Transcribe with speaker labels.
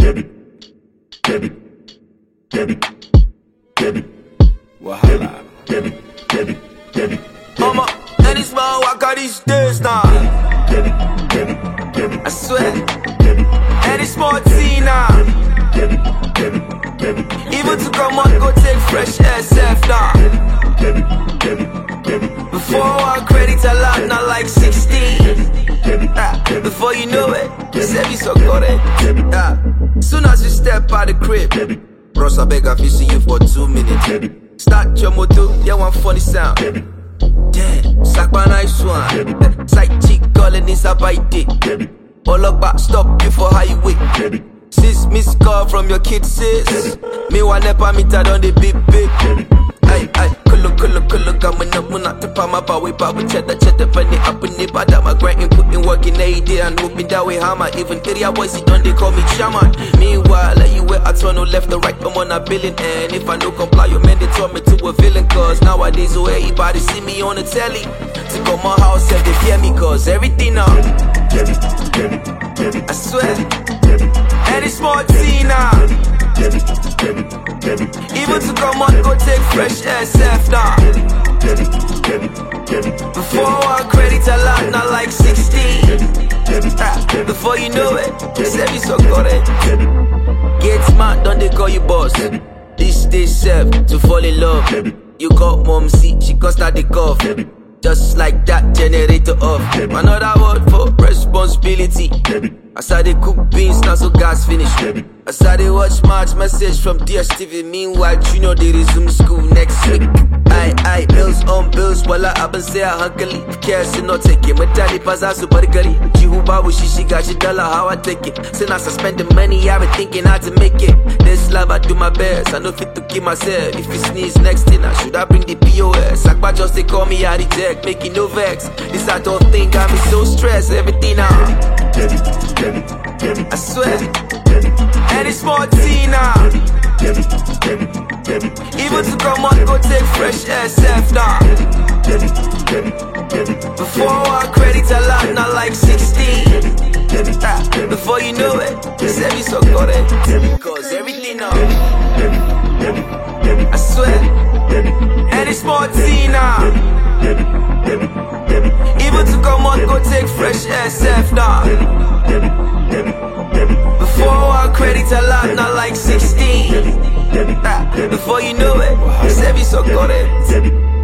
Speaker 1: Wahala.
Speaker 2: Mama, any small walk out these days now. I swear, any small tea now. Even to come out, go take fresh air, self now. Before I credit a lot, not like 16. Before you know it, you said you so good. Soon as you step out the crib, bros, I beg I see you for 2 minutes. Start your motor, yeah, one funny sound. Damn, sack my nice one. Side chick calling this a bite dick. All about stop you for highway. Sis missed call from your kid sis. Me one never meet her on the big big. Ay, kullu coming up, not to palm my power, power, cheddar, penny up in the bad. I'm a grinding, putting work in a day and hoping that way hammer. Even area boys, sit on, they call me shaman. Meanwhile, like you where I turn no left or right, I'm on a billion. And if I don't comply, you man, they turn me to a villain. Cause nowadays, oh, everybody see me on the telly. To go my house, and they fear me, cause everything up. I swear, any small tea now. Even to come on, go take fresh air, self now. Before I credit a lot, not like 16. Before you know it, you said you so good. Get smart, don't they call you boss? This day self to fall in love. You got mom, see, she can't start the cough. Just like that, generator off. Another word for responsibility. I started cook beans, now so gas finish. I started watch March message from DSTV. Meanwhile, you know they resume school next week. I bills on bills, while I been say I hunkily. Cares and not take it. My daddy pass out super gully. Jihu babu she got your dollar, how I take it. Since I spend the money, I been thinking how to make it. This life I do my best, I know fit to keep myself. If you sneeze next thing, I should I bring the POS. Akba just they call me, I reject, making no vex. This I don't think got me so stressed, everything now. I swear, any small tea now. Even to come on, go take fresh air, self now. Before I credit a lot, not like 16. Before you know it, you said me so good. Cause everything now. I swear, any small tea now. Even to come on, go take fresh air, self now. Before I credit a lot, not like 16. Before you know it, you said me so good.